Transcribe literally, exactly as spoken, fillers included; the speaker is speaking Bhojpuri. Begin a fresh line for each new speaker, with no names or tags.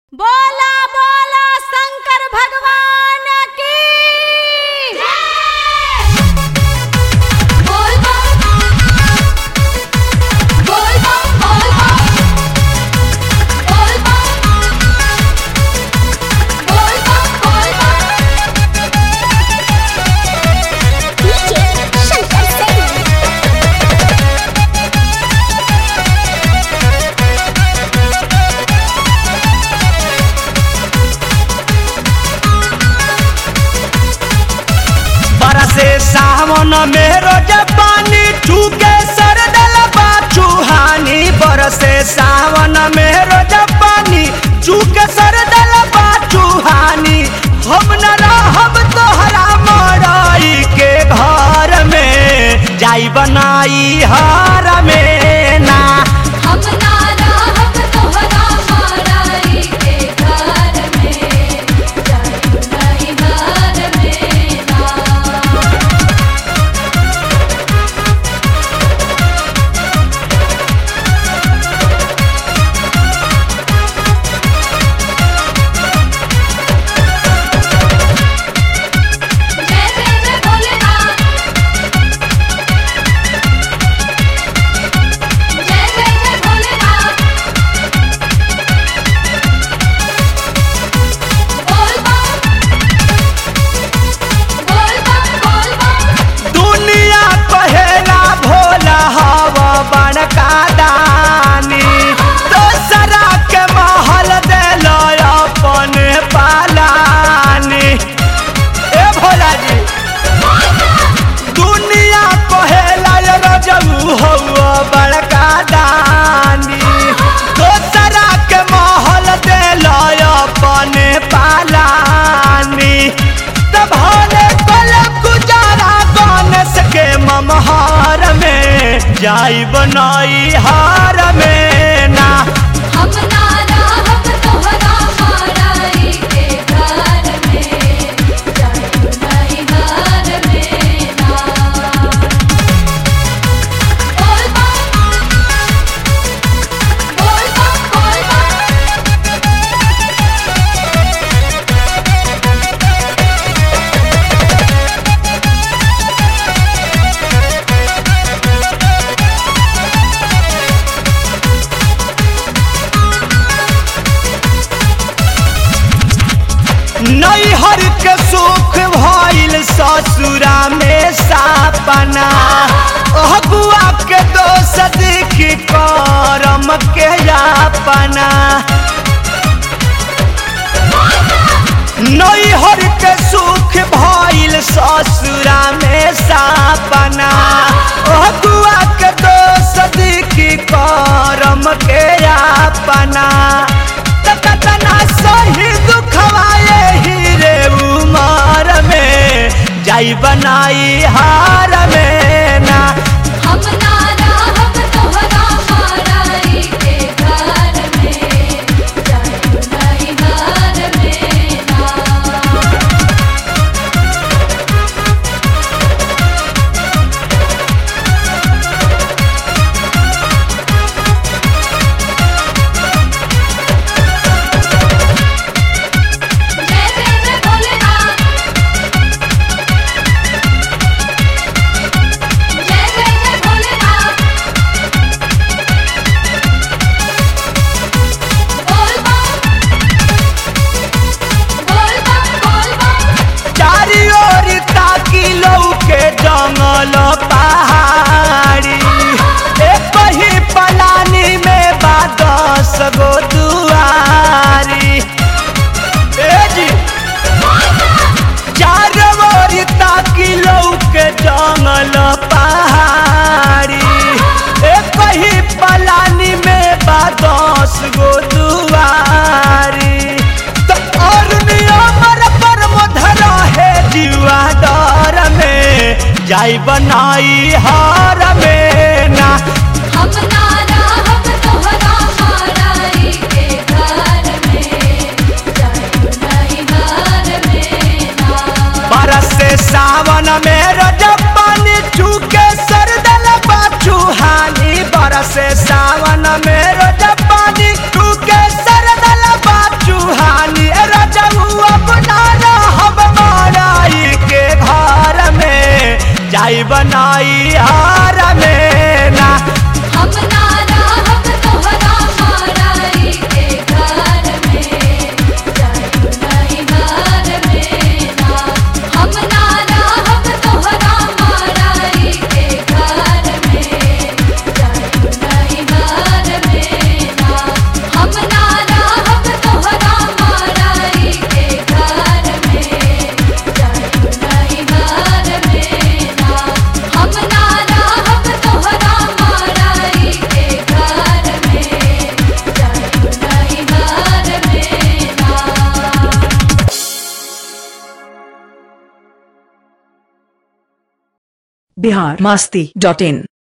बोला बोला शंकर भगवान की बोल बम बोल बम बोल बम बोल बम बोल बम बोल बम डीजे शंकर सिंह
बरसे सावन में रोज पानी चूके सरदल बाचूहानी बरसे सावन में रोज पानी चूके सरदल बाचूहानी हम न रहब तोहरा मड़ई के घर में जाई बनाई हार में ना
हम ना रहब तोहरा मड़ई के घर में जाई नहीं घर में ना जय जय जय भोलेनाथ जय जय जय भोलेनाथ बोल बम बोल बम बोल बम
दुनिया कहेला भोला हवा बड़का दानी दोसरा के महल देलो अपने पालानी ए भोला जी दुनिया कहेला रजऊ हवा बड़का दानी दोसरा के महल देलो अपने पालानी तब भले कल गुजारा गणेश के ममहार में जाई बनाई हार में ना
हम ना रहब तोहरा मड़ई के घर में जाई नहीं घर में ना बोल बम बोल बम बोल बम
नैहर के सुख भइल ससुरा में सापना अगुआ के दोष देखी करम के अपना नैहर के सुख भइल ससुरा में सापना अगुआ के दोष देखी करम के अपना तकतना सही दुखवाए हीरे उमर में जाई बनाई हार में ना
हम ना रहब तोहरा मड़ई के घर में जाई नहीं घर में ना जय जय जय भोलेनाथ जय जय जय भोलेनाथ बोल बम बोल बम बोल बम
चारी ओर ताकी लौके जंगल पहाड़ी एक ही पलानी में बा दस गो दुआरी ए जी चार ओर ताकी लौके जंगल पहाड़ी एक ही पलानी में बा दस गो दुआरी तो और नियमर पर मधर है जीवा डर में जाई बनाई हार में ना
हम ना रहब तोहरा मड़ई के घर में जाई नहीं घर में ना
बरसे सावन में रोज पानी चूके सरदल बाचूहानी बरसे सावन में रोज पानी चूके सरदल बाचू बनाई हार में ना।
हम ना रहब तोहरा माराई के घर में, जाइब नहीं हार में ना। हम ना रहब तोहरा माराई के घर में, जाइब नहीं हार में ना। हम ना रहब तोहरा माराई के घर में, जाइब नहीं हार में ना। हम ना रहब तोहरा माराई के घर में, जाइब नहीं हार में ना।
बिहार मस्ती डॉट इन।